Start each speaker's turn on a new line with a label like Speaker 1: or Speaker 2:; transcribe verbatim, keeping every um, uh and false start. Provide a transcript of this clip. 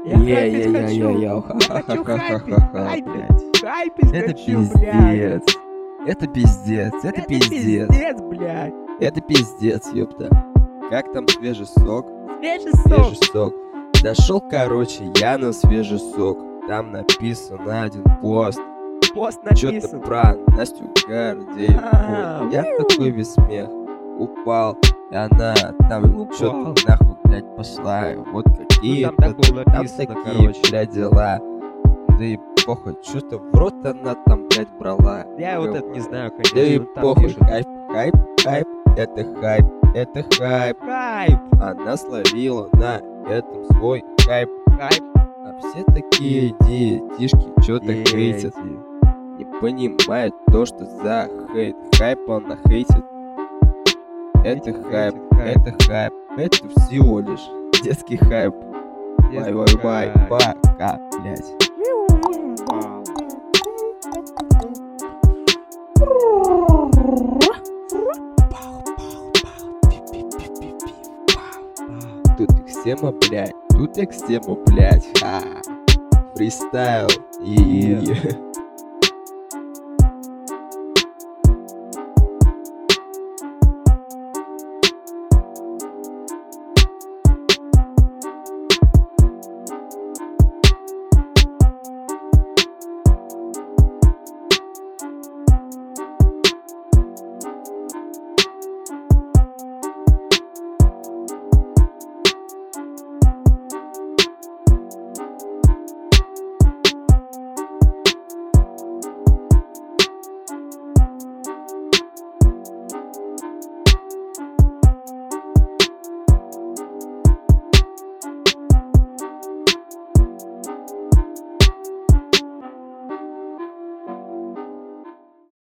Speaker 1: Я хайпить хочу. Я хочу хайпить. Хайпить. Хайпить
Speaker 2: Это
Speaker 1: хочу, блядь.
Speaker 2: пиздец. Это пиздец. Это пиздец.
Speaker 1: пиздец, блядь.
Speaker 2: Это пиздец, ёпта. Как там свежий сок?
Speaker 1: Свежий сок.
Speaker 2: Свежий сок. Зашел, короче, я на свежий сок. Там написан один пост.
Speaker 1: Пост
Speaker 2: Что-то
Speaker 1: написан.
Speaker 2: про Настю Гордееву.
Speaker 1: А,
Speaker 2: Я
Speaker 1: у.
Speaker 2: такой весь смех. Упал. И она там
Speaker 1: Упал.
Speaker 2: что-то нахуй, блядь, пошла. И вот какие-то
Speaker 1: Ну, там так было
Speaker 2: там
Speaker 1: написано,
Speaker 2: такие,
Speaker 1: короче.
Speaker 2: блядь, дела. Да и похуй, что-то в рот она там, блядь, брала.
Speaker 1: Я вот это не знаю, конечно.
Speaker 2: Да и
Speaker 1: ну, там
Speaker 2: похуй,
Speaker 1: пишут.
Speaker 2: хайп, хайп, хайп, это хайп, это хайп.
Speaker 1: Хайп.
Speaker 2: Она словила на этом свой хайп.
Speaker 1: Хайп.
Speaker 2: А все такие диетишки что-то хейтят. Не понимают то, что за хейт. Хайп она хейтит. Это
Speaker 1: Хейтит,
Speaker 2: хайп,
Speaker 1: хейтит,
Speaker 2: это хайп. Это всего лишь детский хайп.
Speaker 1: Детский
Speaker 2: Бай-бай-бай,
Speaker 1: хайп.
Speaker 2: пока, блядь. Тут экстема, блядь. Тут экстема, блядь. Ха. Фристайл. И...